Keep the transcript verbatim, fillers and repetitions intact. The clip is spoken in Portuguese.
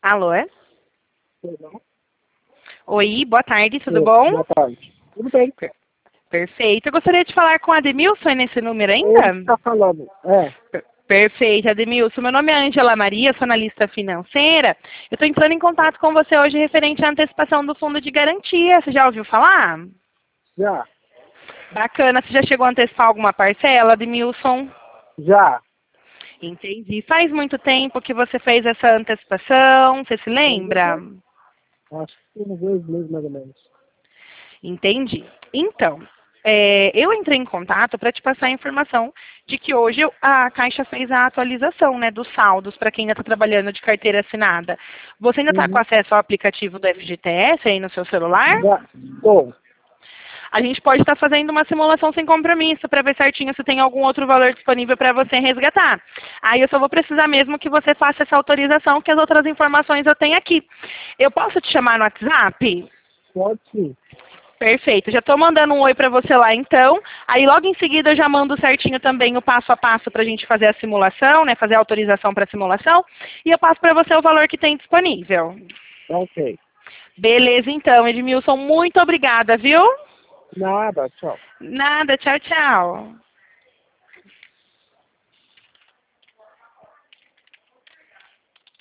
Alô? Pois não? Oi, boa tarde, tudo É, bom? boa tarde. Tudo bem? Perfeito. Eu gostaria de falar com a Ademilson, é nesse número Ele que ainda? está falando. É, Per- Perfeito, Ademilson. Meu nome é Ângela Maria, sou analista financeira. Eu estou entrando em contato com você hoje referente à antecipação do fundo de garantia. Você já ouviu falar? já, Bacana. Você já chegou a antecipar alguma parcela, Ademilson? já. Entendi. Faz muito tempo que você fez essa antecipação, você se lembra? Acho que tem uns dois meses mais ou menos. Entendi. Então, é, eu entrei em contato para te passar a informação de que hoje eu- a Caixa fez a atualização, né, dos saldos para quem ainda está trabalhando de carteira assinada. Você ainda está com Uhum. acesso ao aplicativo do F G T S aí no seu celular? Já. Bom, A gente pode estar fazendo uma simulação sem compromisso para ver certinho se tem algum outro valor disponível para você resgatar. Aí eu só vou precisar mesmo que você faça essa autorização, que as outras informações eu tenho aqui. Eu posso te chamar no WhatsApp? pode sim. Perfeito. Já estou mandando um oi para você lá então. Aí logo em seguida eu já mando certinho também o passo a passo para a gente fazer a simulação, né? Fazer a autorização para a simulação. E eu passo para você o valor que tem disponível. Tá ok. Beleza então, Edmilson. Muito obrigada, viu? Nada, tchau. Nada. Tchau, tchau.